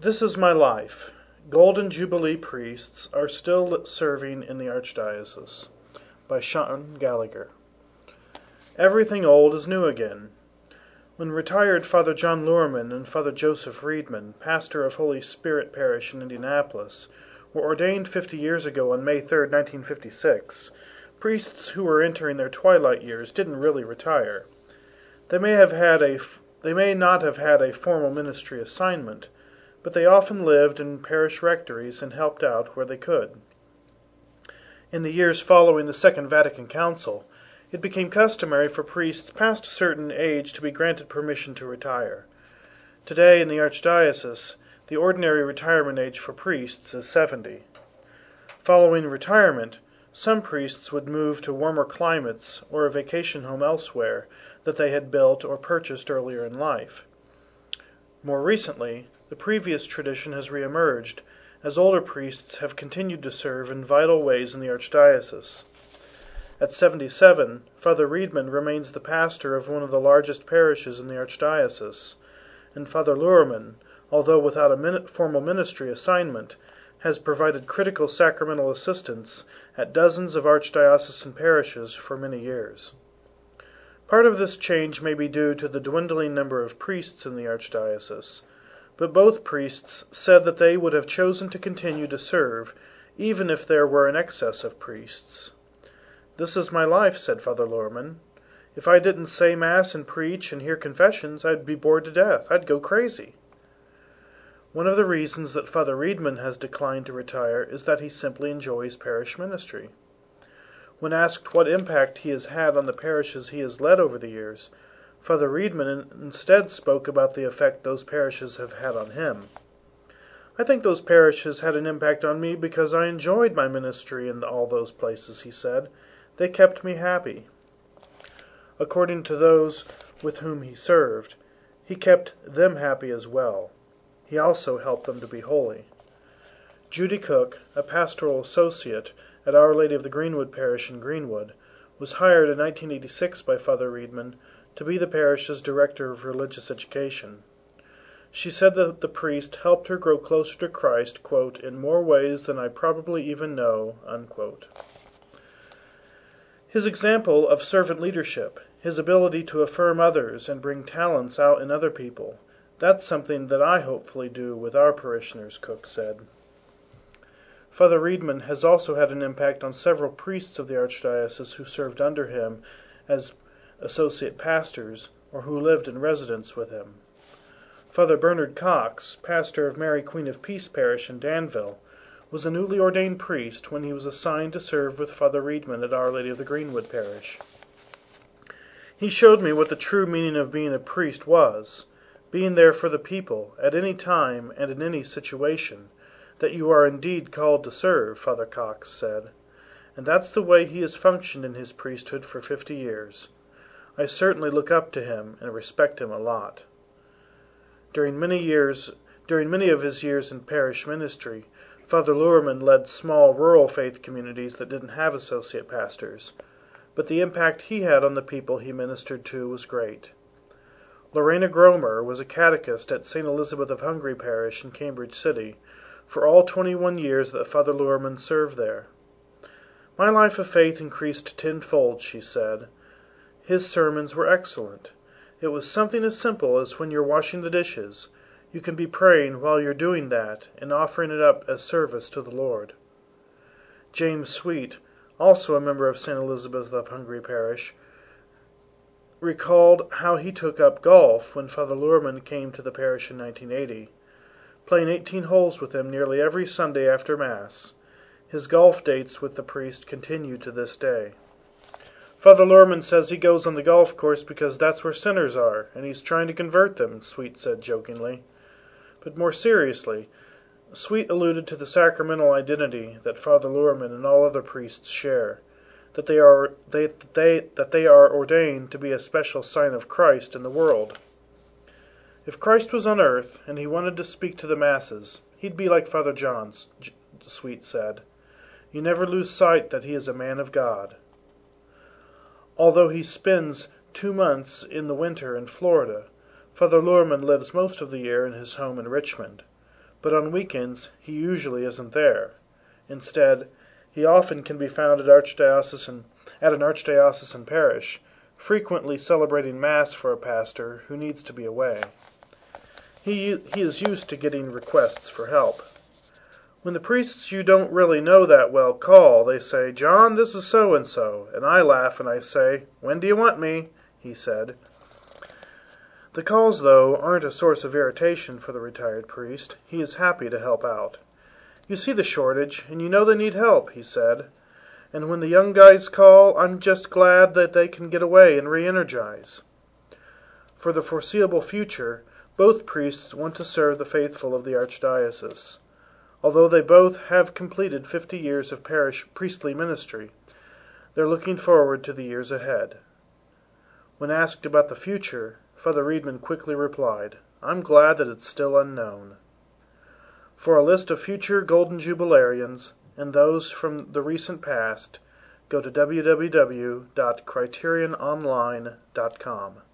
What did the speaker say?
This is my life. Golden Jubilee priests are still serving in the Archdiocese. By Sean Gallagher. Everything old is new again. When retired Father John Luhrmann and Father Joseph Riedman, pastor of Holy Spirit Parish in Indianapolis, were ordained 50 years ago on May 3, 1956, priests who were entering their twilight years didn't really retire. They may not have had a formal ministry assignment, but they often lived in parish rectories and helped out where they could. In the years following the Second Vatican Council, it became customary for priests past a certain age to be granted permission to retire. Today in the Archdiocese, the ordinary retirement age for priests is 70. Following retirement, some priests would move to warmer climates or a vacation home elsewhere that they had built or purchased earlier in life. More recently, the previous tradition has reemerged, as older priests have continued to serve in vital ways in the Archdiocese. At 77, Father Riedman remains the pastor of one of the largest parishes in the Archdiocese, and Father Luhrmann, although without a formal ministry assignment, has provided critical sacramental assistance at dozens of archdiocesan parishes for many years. Part of this change may be due to the dwindling number of priests in the Archdiocese, but both priests said that they would have chosen to continue to serve, even if there were an excess of priests. "This is my life," said Father Luhrmann. "If I didn't say Mass and preach and hear confessions, I'd be bored to death. I'd go crazy." One of the reasons that Father Riedman has declined to retire is that he simply enjoys parish ministry. When asked what impact he has had on the parishes he has led over the years, Father Riedman instead spoke about the effect those parishes have had on him. "I think those parishes had an impact on me because I enjoyed my ministry in all those places," he said. "They kept me happy." According to those with whom he served, he kept them happy as well. He also helped them to be holy. Judy Cook, a pastoral associate at Our Lady of the Greenwood Parish in Greenwood, was hired in 1986 by Father Riedman to be the parish's director of religious education. She said that the priest helped her grow closer to Christ, quote, "in more ways than I probably even know," unquote. His example of servant leadership, his ability to affirm others and bring talents out in other people, that's something that I hopefully do with our parishioners, Cook said. Father Riedman has also had an impact on several priests of the Archdiocese who served under him as associate pastors or who lived in residence with him. Father Bernard Cox, pastor of Mary Queen of Peace Parish in Danville, was a newly ordained priest when he was assigned to serve with Father Riedman at Our Lady of the Greenwood Parish. "He showed me what the true meaning of being a priest was, being there for the people, at any time and in any situation, that you are indeed called to serve," Father Cox said. "And that's the way he has functioned in his priesthood for 50 years. I certainly look up to him and respect him a lot." During many of his years in parish ministry, Father Luhrmann led small rural faith communities that didn't have associate pastors, but the impact he had on the people he ministered to was great. Lorena Gromer was a catechist at St. Elizabeth of Hungary Parish in Cambridge City for all 21 years that Father Luhrmann served there. "My life of faith increased tenfold," she said. "His sermons were excellent. It was something as simple as when you're washing the dishes, you can be praying while you're doing that and offering it up as service to the Lord." James Sweet, also a member of St. Elizabeth of Hungary Parish, recalled how he took up golf when Father Luhrmann came to the parish in 1980, playing 18 holes with him nearly every Sunday after Mass. His golf dates with the priest continue to this day. "Father Luhrmann says he goes on the golf course because that's where sinners are, and he's trying to convert them," Sweet said jokingly. But more seriously, Sweet alluded to the sacramental identity that Father Luhrmann and all other priests share, that they are ordained to be a special sign of Christ in the world. "If Christ was on earth and he wanted to speak to the masses, he'd be like Father John," Sweet said. "You never lose sight that he is a man of God." Although he spends 2 months in the winter in Florida, Father Luhrmann lives most of the year in his home in Richmond. but on weekends he usually isn't there. Instead, he often can be found at an archdiocesan parish, frequently celebrating Mass for a pastor who needs to be away. He is used to getting requests for help. When the priests you don't really know that well call, they say, "John, this is so-and-so," and I laugh and I say, "When do you want me?" he said. The calls, though, aren't a source of irritation for the retired priest. He is happy to help out. "You see the shortage, and you know they need help," he said. "And when the young guys call, I'm just glad that they can get away and re-energize." For the foreseeable future, both priests want to serve the faithful of the archdiocese. Although they both have completed 50 years of parish priestly ministry, they're looking forward to the years ahead. When asked about the future, Father Reedman quickly replied, "I'm glad that it's still unknown." For a list of future Golden Jubilarians and those from the recent past, go to www.criteriononline.com.